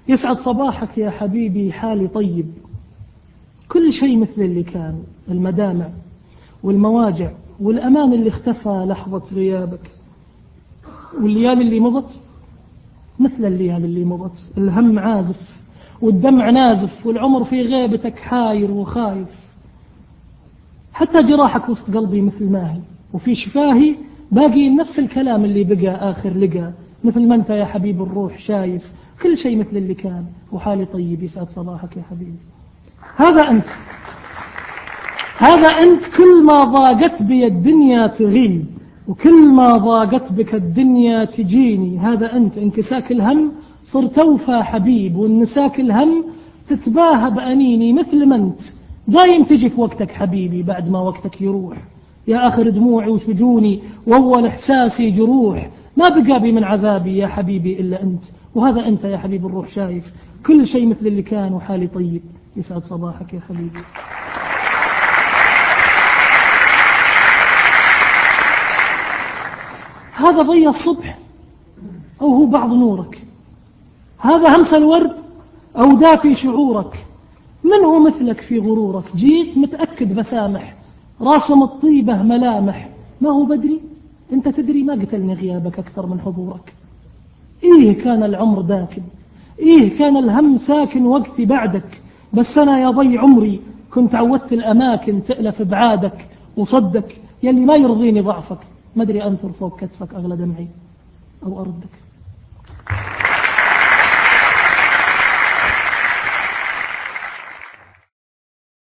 يسعد صباحك يا حبيبي، حالي طيب، كل شيء مثل اللي كان، المدامع والمواجع والأمان اللي اختفى لحظة غيابك، والليالي اللي مضت مثل الليالي اللي مضت، الهم عازف والدمع نازف، والعمر في غيبتك حاير وخايف. حتى جراحك وسط قلبي مثل ما هي، وفي شفاهي باقي نفس الكلام اللي بقى آخر لقى، مثل ما أنت يا حبيب الروح شايف، كل شيء مثل اللي كان وحالي طيب. يسعد صباحك يا حبيبي. هذا أنت كل ما ضاقت بي الدنيا تغيب، وكل ما ضاقت بك الدنيا تجيني. هذا أنت انكساك الهم صرت أوفى حبيب، وانساك الهم تتباهى بأنيني، مثل ما أنت دايم تجي في وقتك حبيبي بعد ما وقتك يروح. يا آخر دموعي وسجوني وأول إحساسي جروح، ما بقى بي من عذابي يا حبيبي إلا أنت. وهذا أنت يا حبيب الروح شايف، كل شيء مثل اللي كان وحالي طيب. يسعد صباحك يا حبيبي. هذا ضي الصبح أو هو بعض نورك، هذا همس الورد أو دافي شعورك، من هو مثلك في غرورك؟ جيت متأكد بسامح، راسم الطيبة ملامح، ما هو بدري؟ أنت تدري ما قتلني غيابك أكثر من حضورك. إيه كان العمر داكن، إيه كان الهم ساكن وقتي بعدك، بس أنا يا ضي عمري كنت عودت الأماكن تألف بعادك، وصدك يلي ما يرضيني ضعفك، ما أدري أنثر فوق كتفك أغلى دمعي أو أردك.